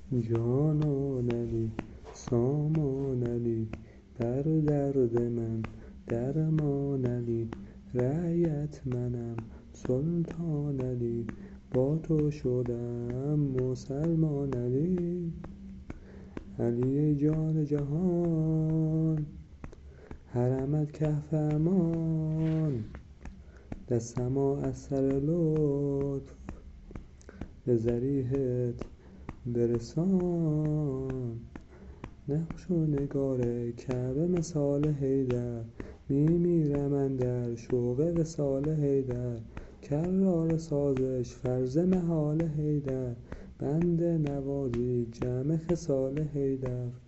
جانان علی سامان علی، بر درد من درمان علی، رعیت منم سلطان علی، با تو شدم مسلمان علی. علی ای جان جهان، حرمت کهف امان، دستمو از سر لطف به ضریحت برسان. نقش و نگار کعبه مثال حیدر، میمیرم اندر شوق وصال حیدر. کرار سازش فرض محال حیدر، بنده نوازی جمع خصال حیدر.